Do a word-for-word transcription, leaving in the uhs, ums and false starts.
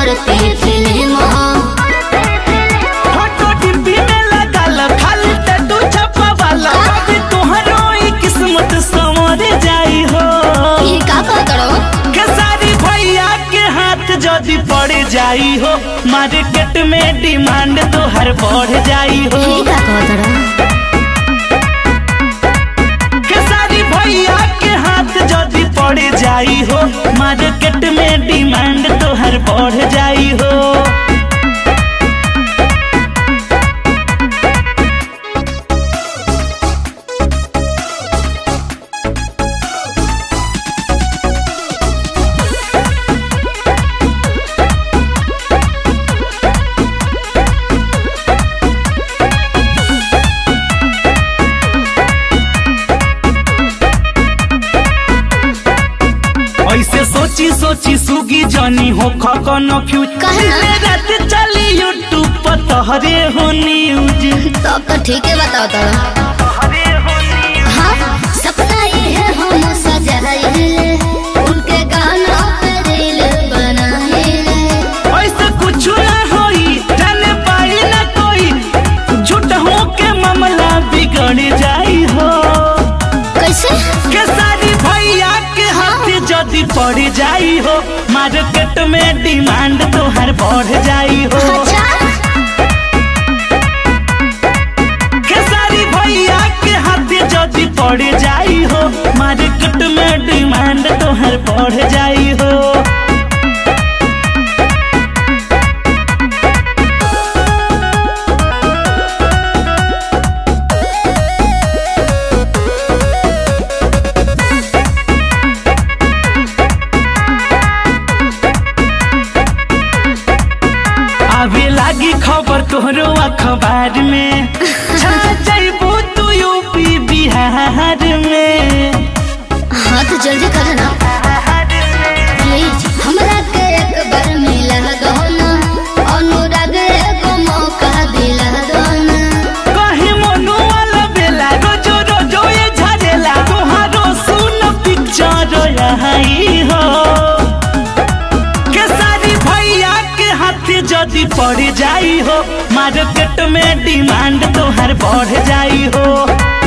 करते film photo टिप्पी में लगा खाली टैटू छपा वाला तुहरो किस्मत संवर जाई हो। ये का करो खेसारी भैया के हाथ जदी पड़ जाई हो मार्केट में डिमांड तो हर बढ़ जाई हो। ये का करो खेसारी भैया के हाथ जदी पड़ जाई हो मार्केट में डिमांड तो हर बढ़ जाई हो। ऐसे सोची सोची सुगी जानी हो खकनो फ्यूज कहना रात चली यूट्यूब पर तोहरे हो न्यूज। तब तो ठीक है बताओ तो हाँ सपना ये है हम सजाए उनके गाना पे रील बनाए ऐसे कुछ ना होई जाने पाई ना कोई झूठ हो के मामला बिगड़ जाई हो। कैसे खेसारी भैया के हाथ जदी पड़ जाई हो मार्केट में डिमांड तो हर बढ़ जाई हो। अच्छा खेसारी भैया के हाथ जदी पड़ जाई हो मार्केट में डिमांड तो हर बढ़ जाई हो। आवे लागी खबर तोहरो अखबार में छा जाइबो तू यूपी बिहार में। हाँ तो जल्दी करो ना प्लीज हमरा के एक बार मिला दो ना अनुराग को मौका दिला दो ना। कहीं मनु वाला बेला रोजो रोजो ये झरेला तोहारो सुन पिक्चर यही हो। खेसारी भैया के हाथ जदी पड़ जाई हो मार्केट में डिमांड तो हर बढ़ जाई हो।